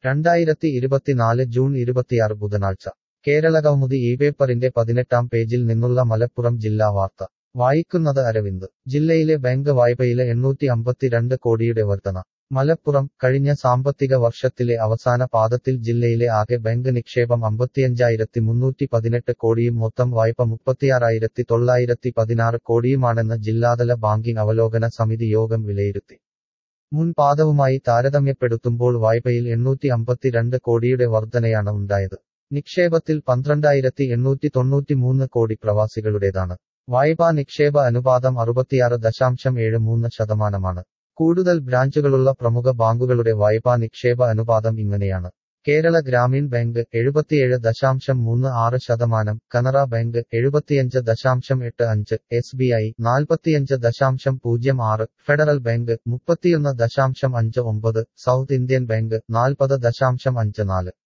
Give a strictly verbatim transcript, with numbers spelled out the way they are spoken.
രണ്ടായിരത്തി ഇരുപത്തിനാല് ജൂൺ ഇരുപത്തിയാറ് ബുധനാഴ്ച കേരളകൗമുദി ഈ പേപ്പറിന്റെ പതിനെട്ടാം പേജിൽ നിന്നുള്ള മലപ്പുറം ജില്ലാ വാർത്ത വായിക്കുന്നത് അരവിന്ദ്. ജില്ലയിലെ ബാങ്ക് വായ്പയില് എണ്ണൂറ്റി അമ്പത്തിരണ്ട് കോടിയുടെ വർധന. മലപ്പുറം കഴിഞ്ഞ സാമ്പത്തിക വർഷത്തിലെ അവസാന പാദത്തിൽ ജില്ലയിലെ ആകെ ബാങ്ക് നിക്ഷേപം അമ്പത്തിയഞ്ചായിരത്തി മുന്നൂറ്റി പതിനെട്ട് കോടിയും മൊത്തം വായ്പ മുപ്പത്തിയാറായിരത്തി തൊള്ളായിരത്തി പതിനാറ് കോടിയുമാണെന്ന് ജില്ലാതല ബാങ്കിംഗ് അവലോകന സമിതി യോഗം വിലയിരുത്തി. മുൻ പാദവുമായി താരതമ്യപ്പെടുത്തുമ്പോൾ വായ്പയിൽ എണ്ണൂറ്റി അമ്പത്തിരണ്ട് കോടിയുടെ വർധനയാണ് ഉണ്ടായത്. നിക്ഷേപത്തിൽ പന്ത്രണ്ടായിരത്തി എണ്ണൂറ്റി തൊണ്ണൂറ്റിമൂന്ന് കോടി പ്രവാസികളുടേതാണ്. വായ്പാ നിക്ഷേപ അനുപാതം അറുപത്തിയാറ് ദശാംശം ഏഴ് മൂന്ന് ശതമാനമാണ്. കൂടുതൽ ബ്രാഞ്ചുകളുള്ള പ്രമുഖ ബാങ്കുകളുടെ വായ്പാ നിക്ഷേപ അനുപാതം ഇങ്ങനെയാണ്. കേരള ഗ്രാമീൺ ബാങ്ക് എഴുപത്തിയേഴ് ദശാംശം മൂന്ന് ആറ് ശതമാനം, കനറ ബാങ്ക് എഴുപത്തിയഞ്ച് ദശാംശം എട്ട് അഞ്ച്, എസ് ബി ഐ നാൽപ്പത്തിയഞ്ച് ദശാംശം പൂജ്യം ആറ്, ഫെഡറൽ ബാങ്ക് മുപ്പത്തിയൊന്ന് ദശാംശം അഞ്ച് ഒമ്പത്, സൗത്ത് ഇന്ത്യൻ ബാങ്ക് നാൽപ്പത് ദശാംശം അഞ്ച് നാല്.